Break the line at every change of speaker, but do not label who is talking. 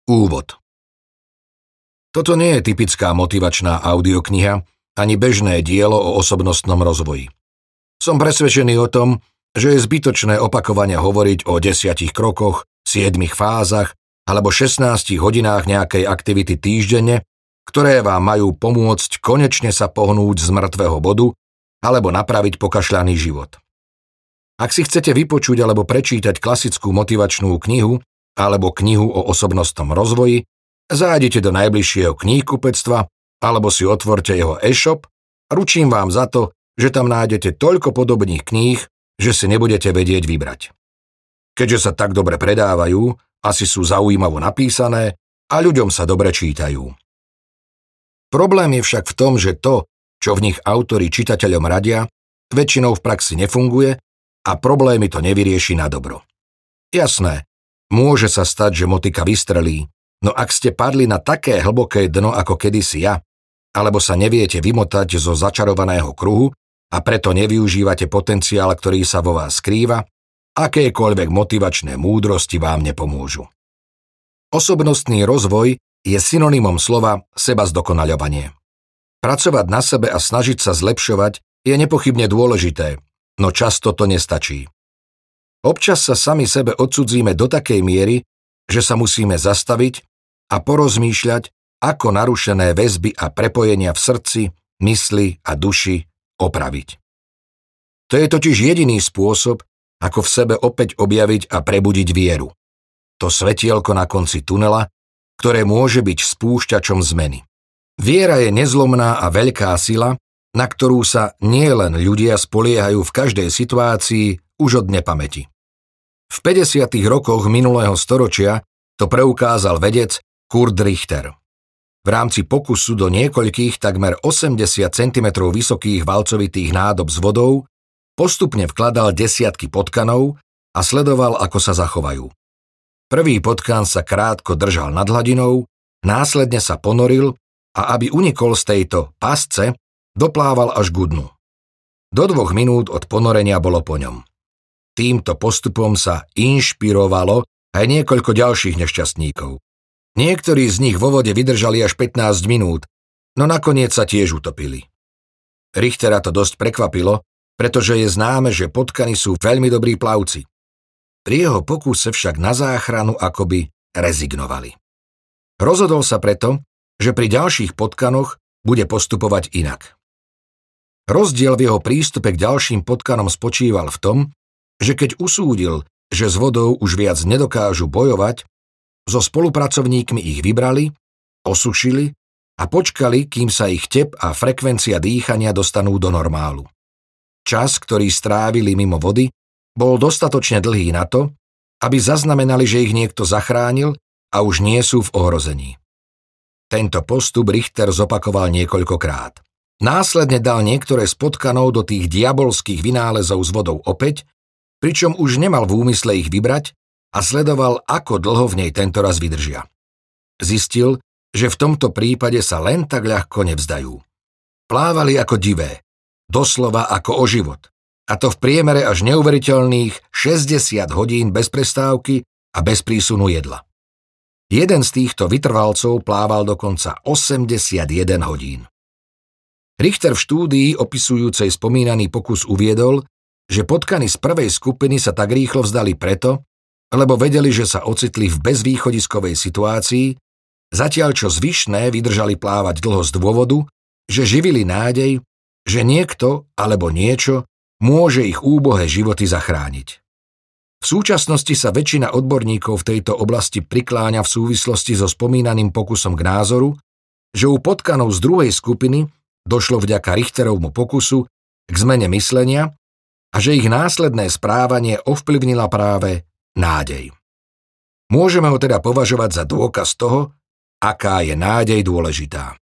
Úvod. Toto nie je typická motivačná audiokniha ani bežné dielo o osobnostnom rozvoji. Som presvedčený o tom, že je zbytočné opakovane hovoriť o 10 krokoch, 7 fázach alebo 16 hodinách nejakej aktivity týždenne, ktoré vám majú pomôcť konečne sa pohnúť z mŕtvého bodu alebo napraviť pokašľaný život. Ak si chcete vypočuť alebo prečítať klasickú motivačnú knihu alebo knihu o osobnostnom rozvoji, zájdete do najbližšieho kníhkupectva alebo si otvorte jeho e-shop, ručím vám za to, že tam nájdete toľko podobných kníh, že si nebudete vedieť vybrať. Keďže sa tak dobre predávajú, asi sú zaujímavo napísané a ľuďom sa dobre čítajú. Problém je však v tom, že to, čo v nich autori čitateľom radia, väčšinou v praxi nefunguje a problémy to nevyrieši na dobro. Jasné, môže sa stať, že motika vystrelí, no ak ste padli na také hlboké dno ako kedysi ja, alebo sa neviete vymotať zo začarovaného kruhu a preto nevyužívate potenciál, ktorý sa vo vás skrýva, akékoľvek motivačné múdrosti vám nepomôžu. Osobnostný rozvoj je synonymom slova sebazdokonaľovanie. Pracovať na sebe a snažiť sa zlepšovať je nepochybne dôležité, no často to nestačí. Občas sa sami sebe odcudzíme do takej miery, že sa musíme zastaviť a porozmýšľať, ako narušené väzby a prepojenia v srdci, mysli a duši opraviť. To je totiž jediný spôsob, ako v sebe opäť objaviť a prebudiť vieru. To svetielko na konci tunela, ktoré môže byť spúšťačom zmeny. Viera je nezlomná a veľká sila, na ktorú sa nielen ľudia spoliehajú v každej situácii už od nepamäti. V 50. rokoch minulého storočia to preukázal vedec Kurt Richter. V rámci pokusu do niekoľkých takmer 80 cm vysokých valcovitých nádob s vodou postupne vkladal desiatky potkanov a sledoval, ako sa zachovajú. Prvý potkan sa krátko držal nad hladinou, následne sa ponoril a aby unikol z tejto pasce, doplával až k dnu. Do 2 minút od ponorenia bolo po ňom. Týmto postupom sa inšpirovalo aj niekoľko ďalších nešťastníkov. Niektorí z nich vo vode vydržali až 15 minút, no nakoniec sa tiež utopili. Richtera to dosť prekvapilo, pretože je známe, že potkany sú veľmi dobrí plavci. Pri jeho pokuse však na záchranu akoby rezignovali. Rozhodol sa preto, že pri ďalších potkanoch bude postupovať inak. Rozdiel v jeho prístupe k ďalším potkanom spočíval v tom, že keď usúdil, že s vodou už viac nedokážu bojovať, so spolupracovníkmi ich vybrali, osušili a počkali, kým sa ich tep a frekvencia dýchania dostanú do normálu. Čas, ktorý strávili mimo vody, bol dostatočne dlhý na to, aby zaznamenali, že ich niekto zachránil a už nie sú v ohrození. Tento postup Richter zopakoval niekoľkokrát. Následne dal niektoré z potkanov do tých diabolských vynálezov s vodou opäť, pričom už nemal v úmysle ich vybrať a sledoval, ako dlho v nej tentoraz vydržia. Zistil, že v tomto prípade sa len tak ľahko nevzdajú. Plávali ako divé, doslova ako o život, a to v priemere až neuveriteľných 60 hodín bez prestávky a bez prísunu jedla. Jeden z týchto vytrvalcov plával dokonca 81 hodín. Richter v štúdii opisujúcej spomínaný pokus uviedol, že potkany z prvej skupiny sa tak rýchlo vzdali preto, lebo vedeli, že sa ocitli v bezvýchodiskovej situácii, zatiaľ čo zvyšné vydržali plávať dlho z dôvodu, že živili nádej, že niekto alebo niečo môže ich úbohé životy zachrániť. V súčasnosti sa väčšina odborníkov v tejto oblasti prikláňa v súvislosti so spomínaným pokusom k názoru, že u potkanov z druhej skupiny došlo vďaka Richterovmu pokusu k zmene myslenia a že ich následné správanie ovplyvnila práve nádej. Môžeme ho teda považovať za dôkaz toho, aká je nádej dôležitá.